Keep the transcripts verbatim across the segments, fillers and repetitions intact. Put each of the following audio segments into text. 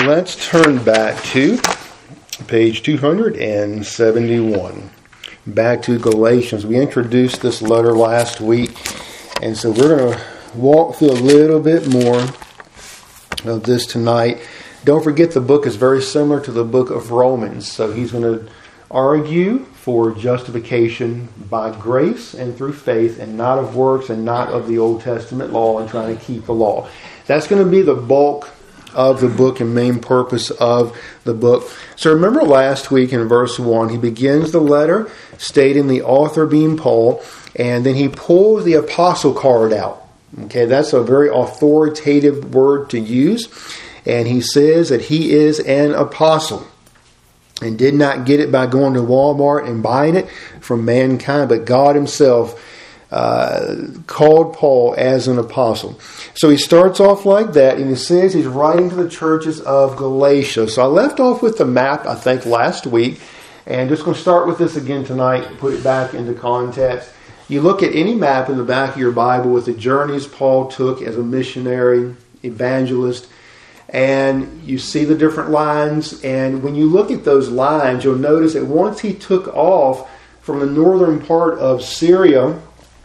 let's turn back to page two hundred seventy-one. Back to Galatians. We introduced this letter last week, and so we're going to walk through a little bit more of this tonight. Don't forget, the book is very similar to the book of Romans. So he's going to argue for justification by grace and through faith, and not of works and not of the Old Testament law and trying to keep the law. That's going to be the bulk of the book and main purpose of the book. So remember last week in verse one, he begins the letter stating the author being Paul, and then he pulls the apostle card out. Okay, that's a very authoritative word to use. And he says that he is an apostle and did not get it by going to Walmart and buying it from mankind, but God himself uh, called Paul as an apostle. So he starts off like that, and he says he's writing to the churches of Galatia. So I left off with the map, I think, last week, and just going to start with this again tonight, put it back into context. You look at any map in the back of your Bible with the journeys Paul took as a missionary, evangelist, and you see the different lines. And when you look at those lines, you'll notice that once he took off from the northern part of Syria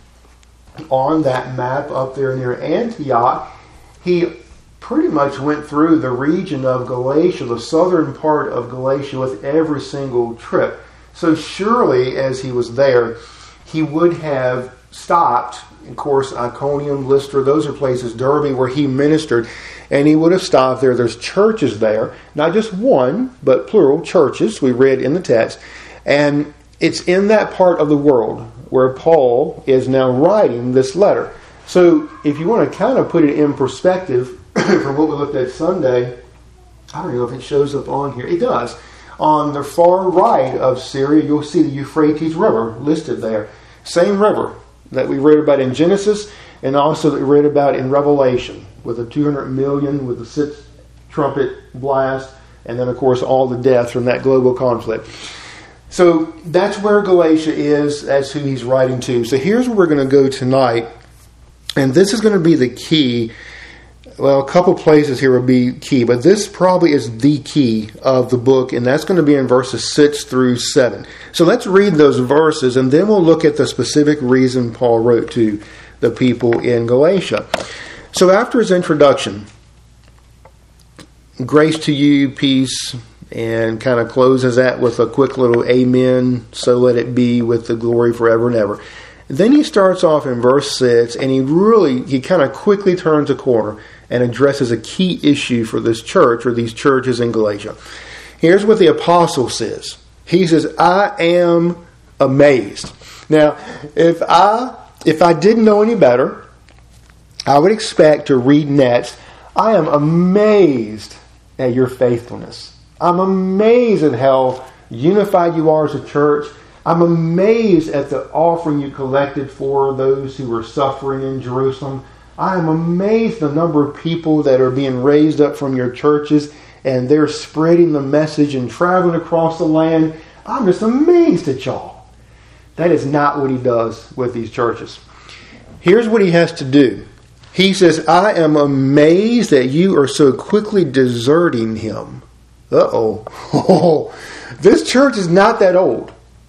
on that map up there near Antioch, he pretty much went through the region of Galatia, the southern part of Galatia, with every single trip. So surely as he was there, he would have stopped, of course, Iconium, Lystra, those are places, Derbe, where he ministered, and he would have stopped there. There's churches there, not just one, but plural churches, we read in the text, and it's in that part of the world where Paul is now writing this letter. So if you want to kind of put it in perspective from what we looked at Sunday, I don't know if it shows up on here. It does. On the far right of Syria, you'll see the Euphrates River listed there. Same river that we read about in Genesis, and also that we read about in Revelation, with the two hundred million, with the sixth trumpet blast, and then of course all the death from that global conflict. So that's where Galatia is. That's who he's writing to. So here's where we're going to go tonight, and this is going to be the key. Well, a couple places here will be key, but this probably is the key of the book, and that's going to be in verses six through seven. So let's read those verses, and then we'll look at the specific reason Paul wrote to the people in Galatia. So after his introduction, grace to you, peace, and kind of closes that with a quick little amen, so let it be, with the glory forever and ever. Then he starts off in verse six, and he really, he kind of quickly turns a corner and addresses a key issue for this church, or these churches in Galatia. Here's what the apostle says. He says, I am amazed. Now, if I if I didn't know any better, I would expect to read next, I am amazed at your faithfulness. I'm amazed at how unified you are as a church. I'm amazed at the offering you collected for those who were suffering in Jerusalem. I am amazed at the number of people that are being raised up from your churches, and they're spreading the message and traveling across the land. I'm just amazed at y'all. That is not what he does with these churches. Here's what he has to do. He says, I am amazed that you are so quickly deserting him. Uh-oh. This church is not that old.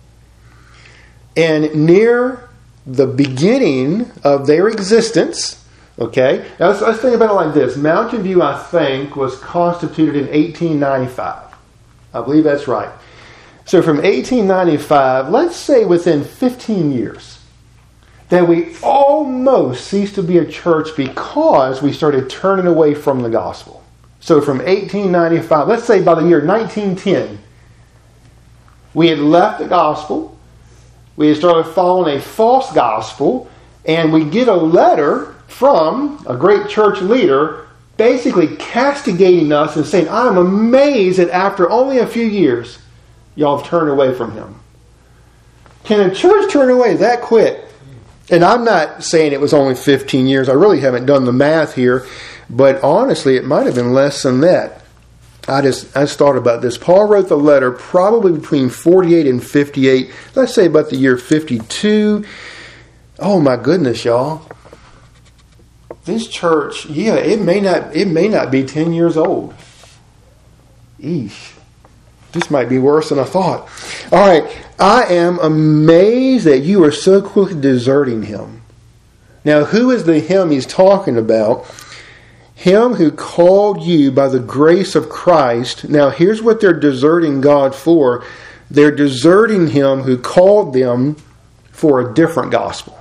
And near the beginning of their existence, okay, now let's, let's think about it like this. Mountain View, I think, was constituted in eighteen ninety-five. I believe that's right. So from eighteen ninety-five, let's say within fifteen years, that we almost ceased to be a church because we started turning away from the gospel. So from eighteen ninety-five, let's say by the year nineteen ten, we had left the gospel. We had started following a false gospel, and we get a letter from a great church leader basically castigating us and saying, I'm amazed that after only a few years, y'all have turned away from him. Can a church turn away that quick? And I'm not saying it was only fifteen years. I really haven't done the math here, but honestly, it might have been less than that. I just I just thought about this. Paul wrote the letter probably between forty-eight and fifty-eight. Let's say about the year fifty-two. Oh my goodness, y'all! This church, yeah, it may not it may not be ten years old. Eesh. This might be worse than I thought. All right. I am amazed that you are so quickly deserting him. Now, who is the him he's talking about? Him who called you by the grace of Christ. Now, here's what they're deserting God for. They're deserting him who called them for a different gospel.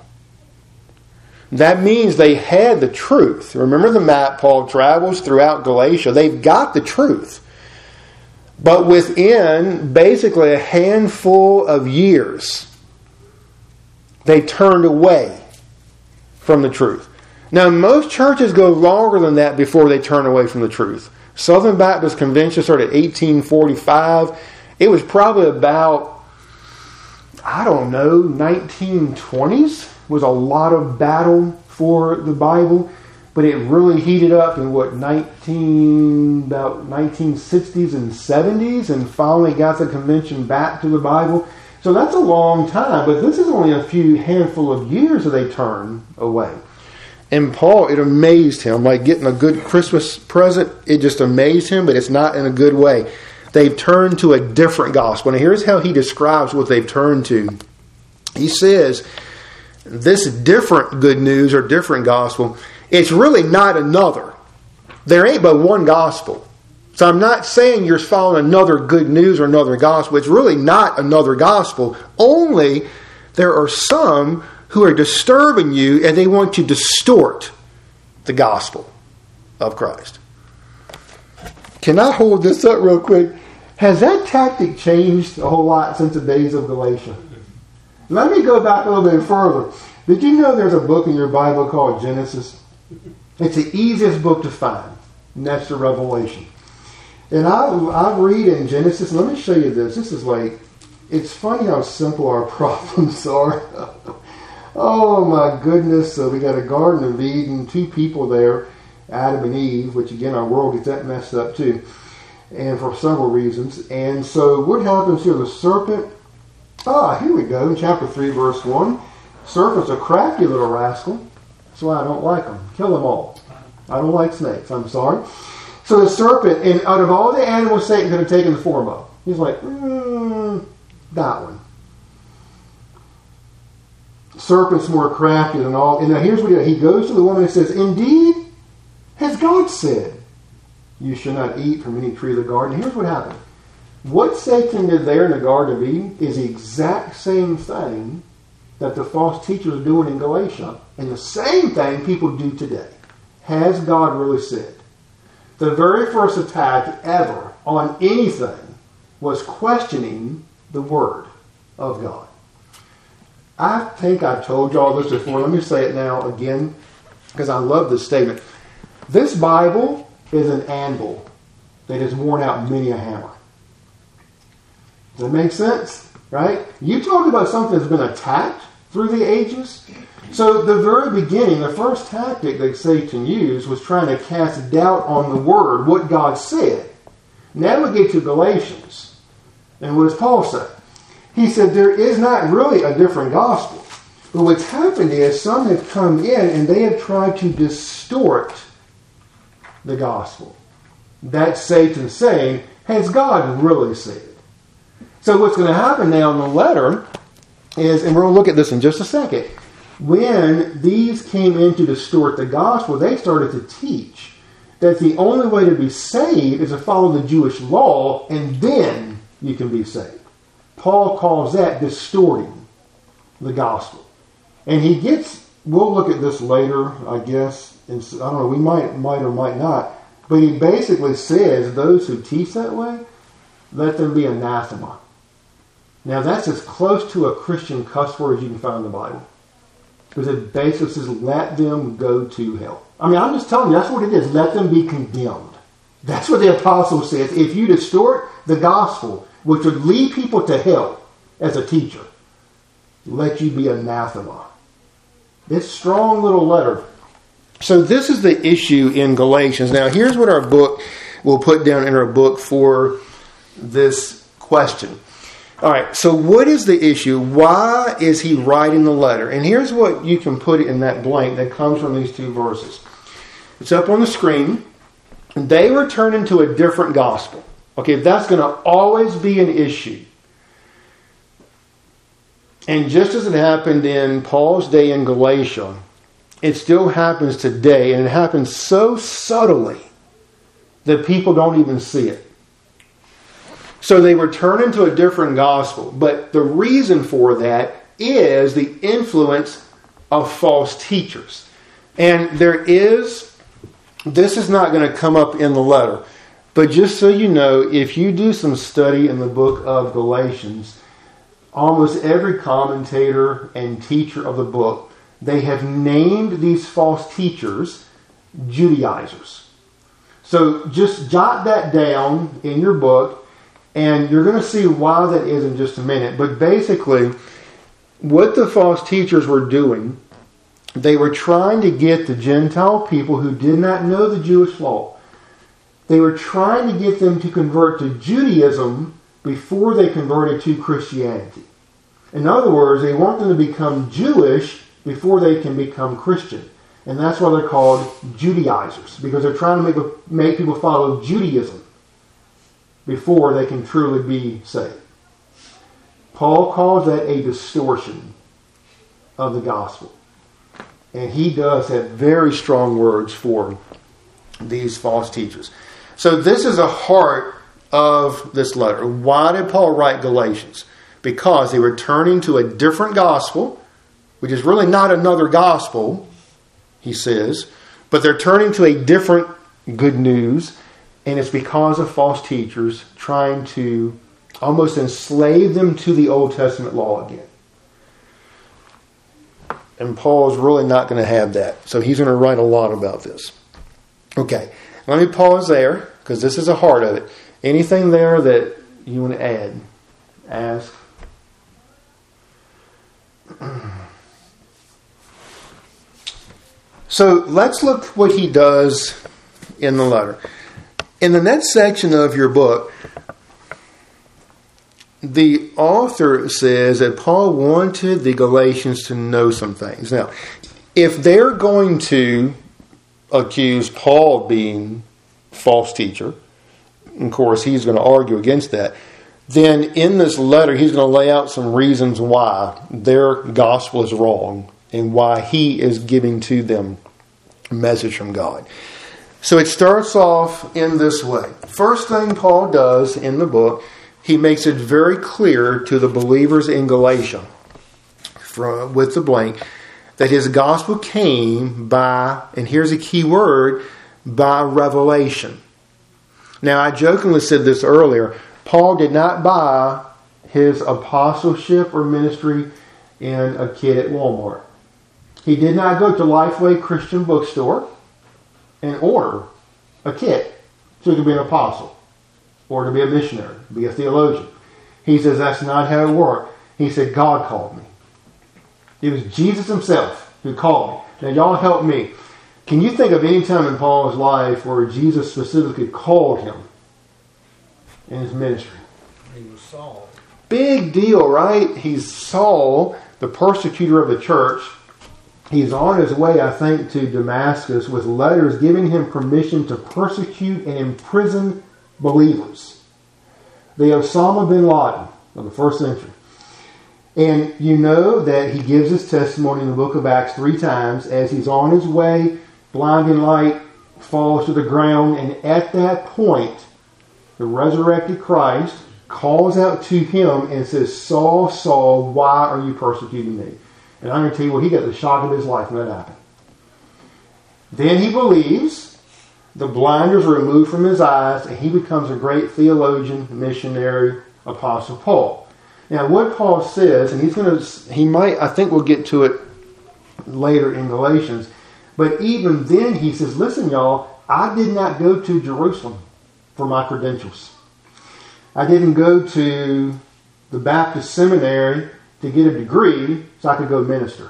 That means they had the truth. Remember the map Paul travels throughout Galatia. They've got the truth. But within basically a handful of years, they turned away from the truth. Now, most churches go longer than that before they turn away from the truth. Southern Baptist Convention started in eighteen forty-five. It was probably about, I don't know, nineteen twenties was a lot of battle for the Bible. But it really heated up in what, nineteen about nineteen sixties and seventies, and finally got the convention back to the Bible. So that's a long time, but this is only a few handful of years that they turn away. And Paul, it amazed him, like getting a good Christmas present. It just amazed him, but it's not in a good way. They've turned to a different gospel. And here's how he describes what they've turned to. He says, this different good news or different gospel, it's really not another. There ain't but one gospel. So I'm not saying you're following another good news or another gospel. It's really not another gospel. Only there are some who are disturbing you and they want to distort the gospel of Christ. Can I hold this up real quick? Has that tactic changed a whole lot since the days of Galatia? Let me go back a little bit further. Did you know there's a book in your Bible called Genesis? It's the easiest book to find. And that's the Revelation. And I, I read in Genesis. Let me show you this. This is like, it's funny how simple our problems are. Oh my goodness. So we got a Garden of Eden, two people there, Adam and Eve, which again, our world gets that messed up too. And for several reasons. And so what happens here? The serpent, ah, here we go, in chapter three, verse one. Serpent's a crafty little rascal. That's why I don't like them. Kill them all. I don't like snakes. I'm sorry. So the serpent, and out of all the animals Satan could have taken the form of, he's like, mm, that one. Serpent's more crafty than all. And now here's what he does. He goes to the woman and says, indeed, has God said, you shall not eat from any tree of the garden. Here's what happened. What Satan did there in the Garden of Eden is the exact same thing that the false teachers are doing in Galatia, and the same thing people do today. Has God really said? The very first attack ever on anything was questioning the Word of God. I think I told you all this before. Let me say it now again, because I love this statement. This Bible is an anvil that has worn out many a hammer. Does that make sense? Right? You talk about something that's been attacked through the ages. So the very beginning, the first tactic that Satan used was trying to cast doubt on the Word, what God said. Now we get to Galatians. And what does Paul say? He said there is not really a different gospel. But what's happened is some have come in and they have tried to distort the gospel. That's Satan saying, has God really said? So what's going to happen now in the letter is, and we're going to look at this in just a second, when these came in to distort the gospel, they started to teach that the only way to be saved is to follow the Jewish law, and then you can be saved. Paul calls that distorting the gospel. And he gets, we'll look at this later, I guess, and I don't know, we might, might or might not, but he basically says those who teach that way, let them be anathema. Now that's as close to a Christian cuss word as you can find in the Bible. Because it basically says, let them go to hell. I mean, I'm just telling you, that's what it is. Let them be condemned. That's what the apostle says. If you distort the gospel, which would lead people to hell as a teacher, let you be anathema. It's a strong little letter. So this is the issue in Galatians. Now, here's what our book will put down in our book for this question. All right, so what is the issue? Why is he writing the letter? And here's what you can put in that blank that comes from these two verses. It's up on the screen. They were turning to a different gospel. Okay, that's going to always be an issue. And just as it happened in Paul's day in Galatia, it still happens today, and it happens so subtly that people don't even see it. So they return into a different gospel. But the reason for that is the influence of false teachers. And there is, this is not going to come up in the letter, but just so you know, if you do some study in the book of Galatians, almost every commentator and teacher of the book, they have named these false teachers Judaizers. So just jot that down in your book, and you're going to see why that is in just a minute. But basically, what the false teachers were doing, they were trying to get the Gentile people who did not know the Jewish law, they were trying to get them to convert to Judaism before they converted to Christianity. In other words, they want them to become Jewish before they can become Christian. And that's why they're called Judaizers, because they're trying to make, make people follow Judaism before they can truly be saved. Paul calls that a distortion of the gospel. And he does have very strong words for these false teachers. So this is the heart of this letter. Why did Paul write Galatians? Because they were turning to a different gospel, which is really not another gospel, he says, but they're turning to a different good news, and it's because of false teachers trying to almost enslave them to the Old Testament law again. And Paul is really not going to have that. So he's going to write a lot about this. Okay, let me pause there, because this is the heart of it. Anything there that you want to add? Ask. So let's look what he does in the letter. In the next section of your book, the author says that Paul wanted the Galatians to know some things. Now, if they're going to accuse Paul of being a false teacher, of course he's going to argue against that, then in this letter he's going to lay out some reasons why their gospel is wrong and why he is giving to them a message from God. So it starts off in this way. First thing Paul does in the book, he makes it very clear to the believers in Galatia, from, with the blank, that his gospel came by, and here's a key word, by revelation. Now, I jokingly said this earlier. Paul did not buy his apostleship or ministry in a kit at Walmart. He did not go to Lifeway Christian Bookstore and order a kit so he could be an apostle or to be a missionary, be a theologian. He says that's not how it worked. He said, God called me. It was Jesus himself who called me. Now, y'all help me. Can you think of any time in Paul's life where Jesus specifically called him in his ministry? He was Saul. Big deal, right? He's Saul, the persecutor of the church. He's on his way, I think, to Damascus with letters giving him permission to persecute and imprison believers. The Osama bin Laden of the first century. And you know that he gives his testimony in the book of Acts three times as he's on his way, blinding light falls to the ground, and at that point, the resurrected Christ calls out to him and says, Saul, Saul, why are you persecuting me? And I'm going to tell you what, he got the shock of his life when that happened. Then he believes, the blinders are removed from his eyes, and he becomes a great theologian, missionary, apostle Paul. Now, what Paul says, and he's going to, he might, I think we'll get to it later in Galatians, but even then he says, listen, y'all, I did not go to Jerusalem for my credentials. I didn't go to the Baptist seminary to get a degree so I could go minister.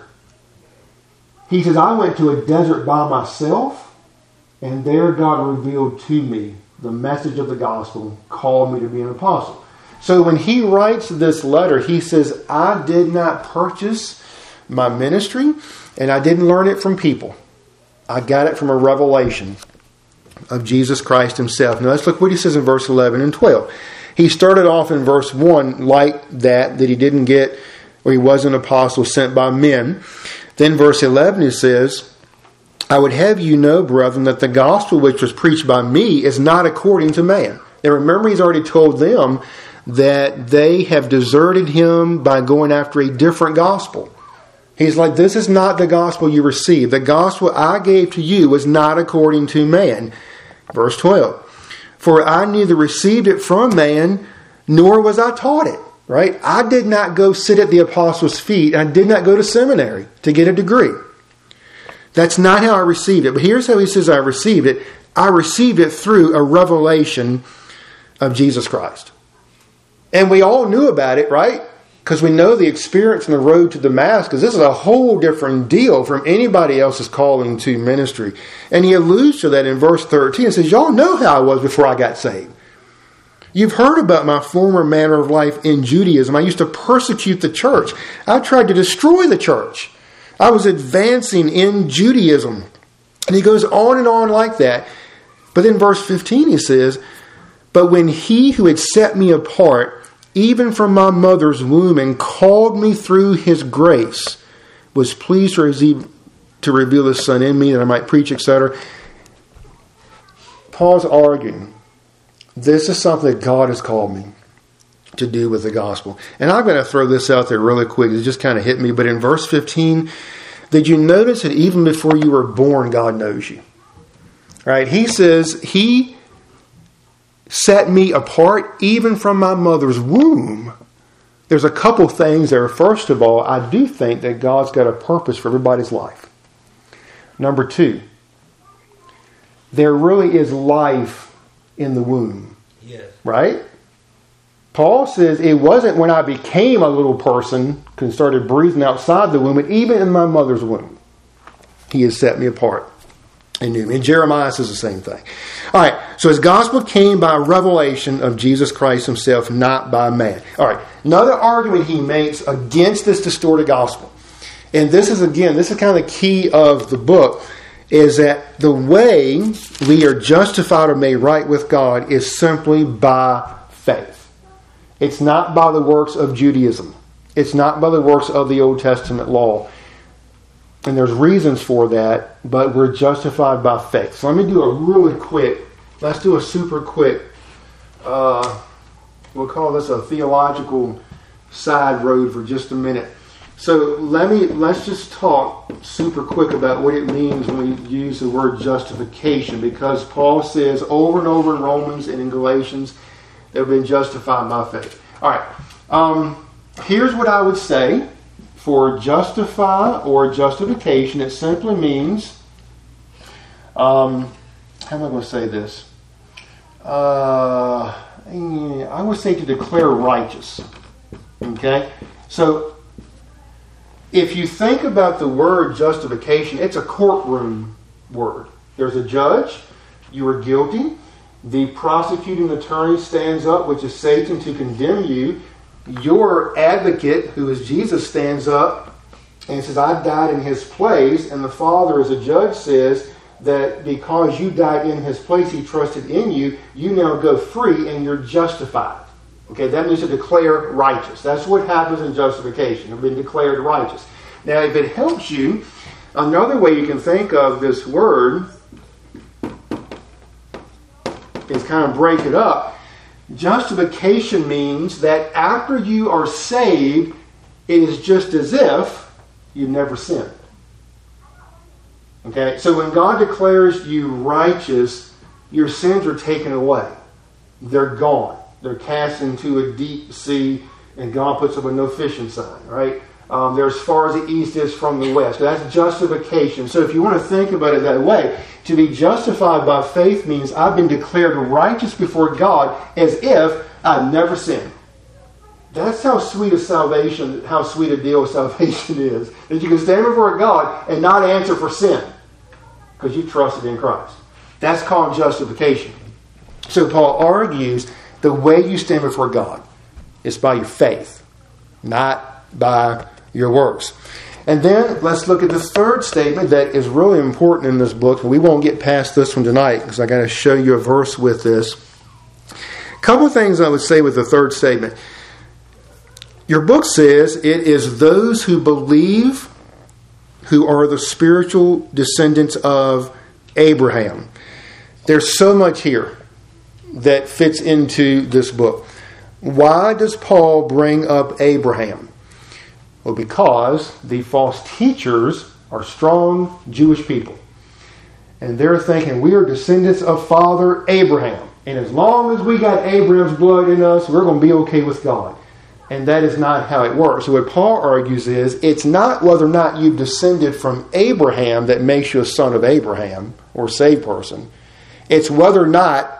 He says, I went to a desert by myself, and there God revealed to me the message of the gospel, called me to be an apostle. So when he writes this letter, he says, I did not purchase my ministry, and I didn't learn it from people. I got it from a revelation of Jesus Christ himself. Now let's look what he says in verse eleven and twelve. He started off in verse one like that, that he didn't get, or he was an apostle sent by men. Then verse eleven he says, I would have you know, brethren, that the gospel which was preached by me is not according to man. Now remember, he's already told them that they have deserted him by going after a different gospel. He's like, this is not the gospel you received. The gospel I gave to you was not according to man. Verse twelve. For I neither received it from man, nor was I taught it. Right? I did not go sit at the apostles' feet. I did not go to seminary to get a degree. That's not how I received it. But here's how he says I received it. I received it through a revelation of Jesus Christ. And we all knew about it, right? Because we know the experience on the road to Damascus. This is a whole different deal from anybody else's calling to ministry. And he alludes to that in verse thirteen. He says, y'all know how I was before I got saved. You've heard about my former manner of life in Judaism. I used to persecute the church. I tried to destroy the church. I was advancing in Judaism. And he goes on and on like that. But then verse fifteen he says, but when he who had set me apart, even from my mother's womb, and called me through his grace, was pleased to receive, to reveal his son in me that I might preach, et cetera. Paul's arguing, this is something that God has called me to do with the gospel. And I'm going to throw this out there really quick. It just kind of hit me. But in verse fifteen, did you notice that even before you were born, God knows you? Right? He says, he set me apart even from my mother's womb. There's a couple things there. First of all, I do think that God's got a purpose for everybody's life. Number two, there really is life in the womb. Yes. Right? Paul says it wasn't when I became a little person and started breathing outside the womb, but even in my mother's womb, he has set me apart. And knew me. And Jeremiah says the same thing. All right. So his gospel came by revelation of Jesus Christ himself, not by man. All right. Another argument he makes against this distorted gospel. And this is, again, this is kind of the key of the book, is that the way we are justified or made right with God is simply by faith. It's not by the works of Judaism. It's not by the works of the Old Testament law. And there's reasons for that, but we're justified by faith. So let me do a really quick, let's do a super quick, uh, we'll call this a theological side road for just a minute. So let me, let's just talk super quick about what it means when we use the word justification, because Paul says over and over in Romans and in Galatians, they've been justified by faith. All right, um, here's what I would say. For justify or justification, it simply means, um, how am I going to say this? Uh, I would say to declare righteous. Okay? So, if you think about the word justification, it's a courtroom word. There's a judge. You are guilty. The prosecuting attorney stands up, which is Satan, to condemn you. Your advocate, who is Jesus, stands up and says, I died in his place. And the Father, as a judge, says that because you died in his place, he trusted in you, you now go free and you're justified. Okay, that means to declare righteous. That's what happens in justification. You've been declared righteous. Now, if it helps you, another way you can think of this word is kind of break it up. Justification means that after you are saved, it is just as if you've never sinned. Okay? So when God declares you righteous, your sins are taken away. They're gone. They're cast into a deep sea, and God puts up a no fishing sign, right? Um, they're as far as the east is from the west. That's justification. So if you want to think about it that way, to be justified by faith means I've been declared righteous before God as if I've never sinned. That's how sweet a salvation, how sweet a deal salvation is. That you can stand before God and not answer for sin because you trusted in Christ. That's called justification. So Paul argues the way you stand before God is by your faith, not by your works. And then let's look at the third statement that is really important in this book. We won't get past this one tonight because I got to show you a verse with this. A couple of things I would say with the third statement. Your book says it is those who believe who are the spiritual descendants of Abraham. There's so much here that fits into this book. Why does Paul bring up Abraham? Well, because the false teachers are strong Jewish people. And they're thinking we are descendants of Father Abraham. And as long as we got Abraham's blood in us, we're going to be okay with God. And that is not how it works. So what Paul argues is, it's not whether or not you've descended from Abraham that makes you a son of Abraham or saved person. It's whether or not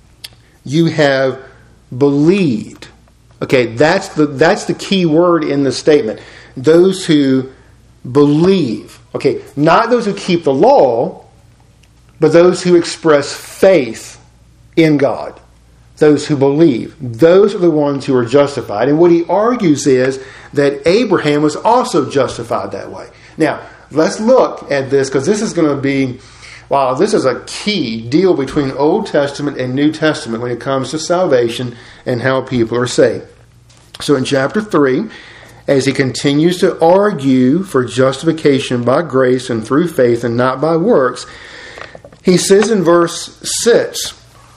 you have believed. Okay, that's the that's the key word in the statement. Those who believe. Okay, not those who keep the law, but those who express faith in God. Those who believe. Those are the ones who are justified. And what he argues is that Abraham was also justified that way. Now, let's look at this because this is going to be, wow, this is a key deal between Old Testament and New Testament when it comes to salvation and how people are saved. So in chapter three, as he continues to argue for justification by grace and through faith and not by works, he says in verse six,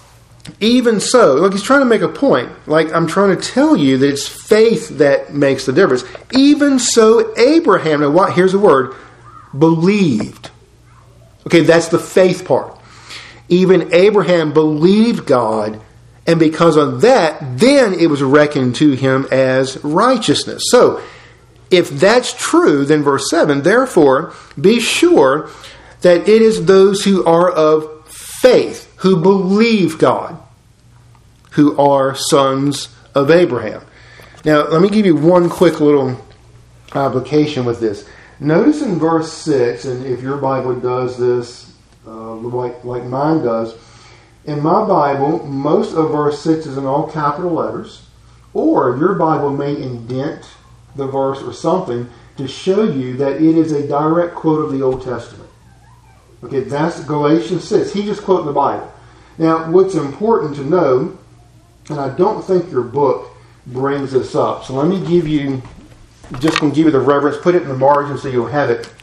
even so, like he's trying to make a point. Like I'm trying to tell you that it's faith that makes the difference. Even so, Abraham, now what? Here's the word, believed. Okay, that's the faith part. Even Abraham believed God, and because of that, then it was reckoned to him as righteousness. So, if that's true, then verse seven, therefore, be sure that it is those who are of faith, who believe God, who are sons of Abraham. Now, let me give you one quick little application with this. Notice in verse six, and if your Bible does this uh, like, like mine does, in my Bible, most of verse six is in all capital letters, or your Bible may indent the verse or something to show you that it is a direct quote of the Old Testament. Okay, that's Galatians six. He just quoted the Bible. Now, what's important to know, and I don't think your book brings this up, so let me give you, just going to give you the reference, put it in the margin so you'll have it.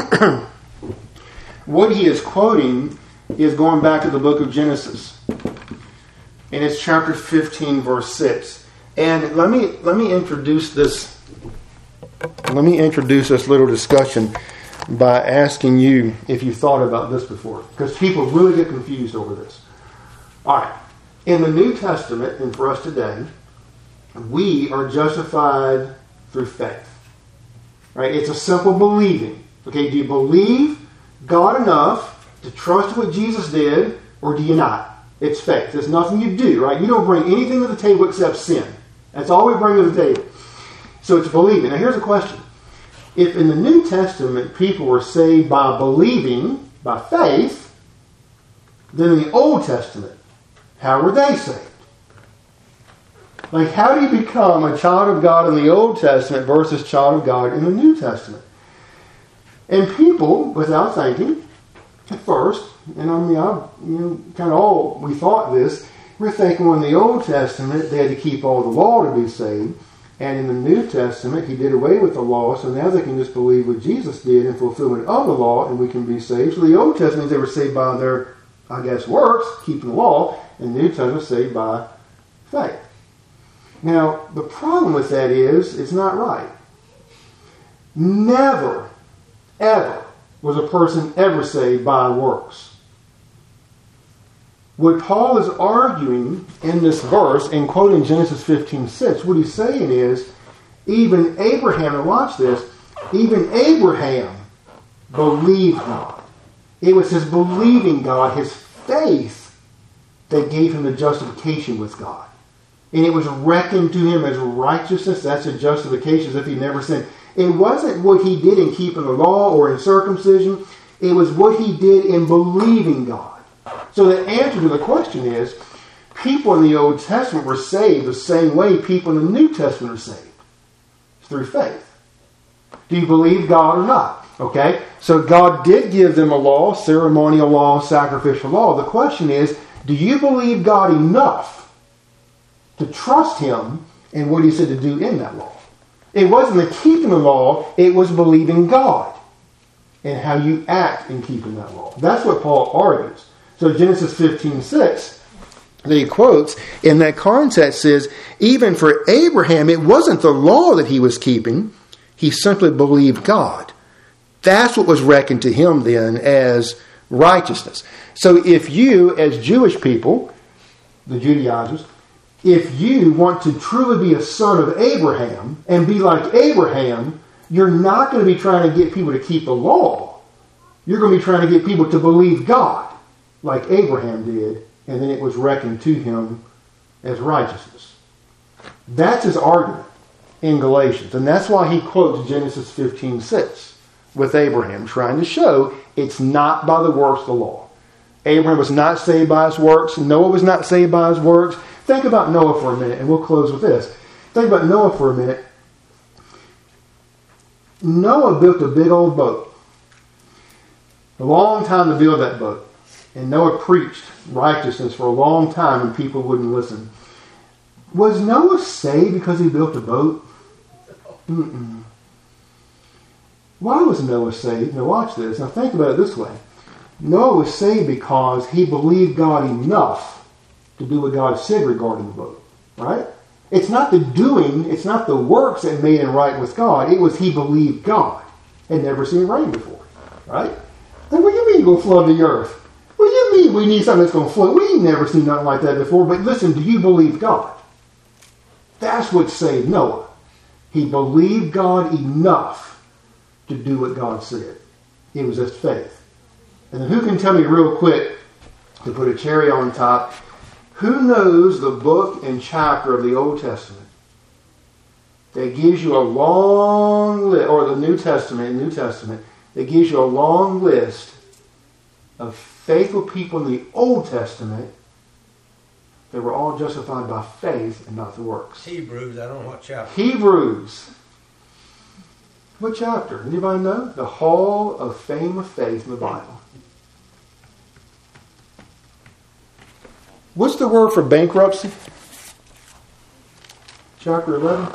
What he is quoting is going back to the book of Genesis. And it's chapter fifteen, verse six. And let me let me introduce this let me introduce this little discussion by asking you if you thought about this before. Because people really get confused over this. Alright. In the New Testament, and for us today, we are justified through faith. Right? It's a simple believing. Okay, do you believe God enough to trust what Jesus did, or do you not? It's faith. There's nothing you do, right? You don't bring anything to the table except sin. That's all we bring to the table. So it's believing. Now here's a question. If in the New Testament people were saved by believing, by faith, then in the Old Testament, how were they saved? Like, how do you become a child of God in the Old Testament versus child of God in the New Testament? And people, without thinking, at first, and I mean, I, you know, kind of all we thought this, we're thinking, well, in the Old Testament, they had to keep all the law to be saved. And in the New Testament, he did away with the law, so now they can just believe what Jesus did in fulfillment of the law, and we can be saved. So the Old Testament, they were saved by their, I guess, works, keeping the law, and the New Testament saved by faith. Now, the problem with that is, it's not right. Never, ever was a person ever saved by works. What Paul is arguing in this verse, and quoting Genesis fifteen six, what he's saying is, even Abraham, and watch this, even Abraham believed God. It was his believing God, his faith, that gave him the justification with God. And it was reckoned to him as righteousness. That's a justification, as if he never sinned. It wasn't what he did in keeping the law or in circumcision. It was what he did in believing God. So the answer to the question is, people in the Old Testament were saved the same way people in the New Testament are saved. It's through faith. Do you believe God or not? Okay? So God did give them a law, ceremonial law, sacrificial law. The question is, do you believe God enough to trust Him in what He said to do in that law? It wasn't the keeping the law, it was believing God and how you act in keeping that law. That's what Paul argues. So Genesis fifteen six, that he quotes, in that context says, even for Abraham, it wasn't the law that he was keeping. He simply believed God. That's what was reckoned to him then as righteousness. So if you, as Jewish people, the Judaizers, if you want to truly be a son of Abraham and be like Abraham, you're not going to be trying to get people to keep the law. You're going to be trying to get people to believe God like Abraham did, and then it was reckoned to him as righteousness. That's his argument in Galatians. And that's why he quotes Genesis fifteen six with Abraham, trying to show it's not by the works of the law. Abraham was not saved by his works. Noah was not saved by his works. Think about Noah for a minute, and we'll close with this. Think about Noah for a minute. Noah built a big old boat. A long time to build that boat. And Noah preached righteousness for a long time and people wouldn't listen. Was Noah saved because he built a boat? Mm-mm. Why was Noah saved? Now watch this. Now think about it this way. Noah was saved because he believed God enough to do what God said regarding the boat. Right? It's not the doing, it's not the works that made him right with God. It was he believed God. Had never seen rain before. Right? Then what do you mean go flood the earth? What do you mean we need something that's going to flood? We ain't never seen nothing like that before. But listen, do you believe God? That's what saved Noah. He believed God enough to do what God said. It was his faith. And then who can tell me real quick, to put a cherry on top, who knows the book and chapter of the Old Testament that gives you a long list, or the New Testament, New Testament, that gives you a long list of faithful people in the Old Testament that were all justified by faith and not the works? Hebrews, I don't know what chapter. Hebrews. What chapter? Anybody know? The Hall of Fame of Faith in the Bible. What's the word for bankruptcy? Chapter eleven.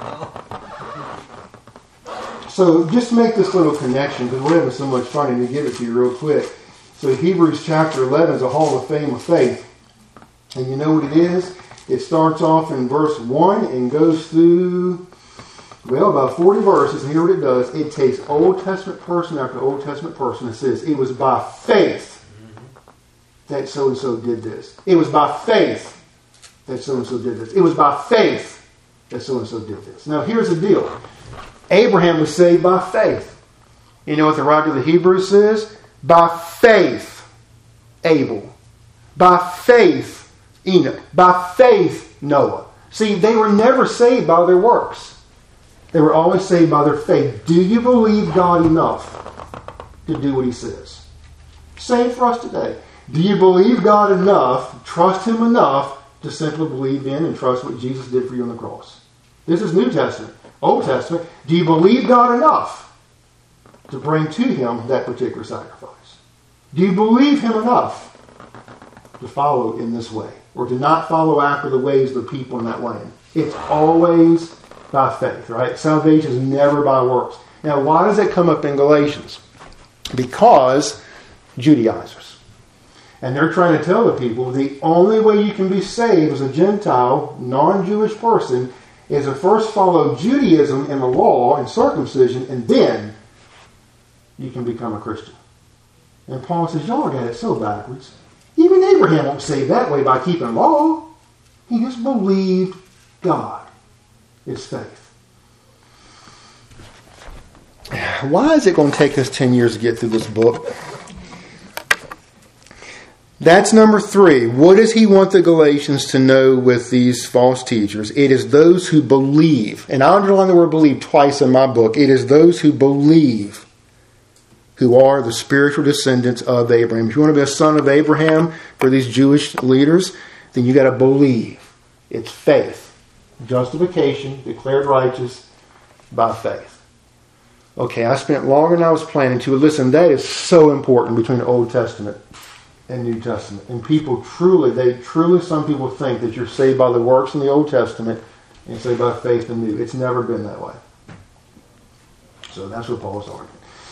So just make this little connection because we're having so much fun to give it to you real quick. So Hebrews chapter eleven is a Hall of Fame of Faith. And you know what it is? It starts off in verse one and goes through, well, about forty verses. And here what it does. It takes Old Testament person after Old Testament person and says, it was by faith that so-and-so did this. It was by faith that so-and-so did this. It was by faith that so-and-so did this. Now, here's the deal. Abraham was saved by faith. You know what the writer of the Hebrews says? By faith, Abel. By faith, Enoch. By faith, Noah. See, they were never saved by their works. They were always saved by their faith. Do you believe God enough to do what He says? Same for us today. Do you believe God enough, trust Him enough, to simply believe in and trust what Jesus did for you on the cross? This is New Testament. Old Testament. Do you believe God enough to bring to Him that particular sacrifice? Do you believe Him enough to follow in this way? Or to not follow after the ways of the people in that land? It's always by faith, right? Salvation is never by works. Now, why does it come up in Galatians? Because Judaizers. And they're trying to tell the people the only way you can be saved as a Gentile, non-Jewish person is to first follow Judaism and the law and circumcision, and then you can become a Christian. And Paul says, y'all got it so backwards. Even Abraham won't save that way by keeping law. He just believed God. It's faith. Why is it going to take us ten years to get through this book? That's number three. What does he want the Galatians to know with these false teachers? It is those who believe. And I underline the word believe twice in my book. It is those who believe who are the spiritual descendants of Abraham. If you want to be a son of Abraham for these Jewish leaders, then you got to believe. It's faith. Justification, declared righteous by faith. Okay, I spent longer than I was planning to. Listen, that is so important between the Old Testament and New Testament. And people truly, they truly, some people think that you're saved by the works in the Old Testament and saved by faith in the New. It's never been that way. So that's what Paul's arguing.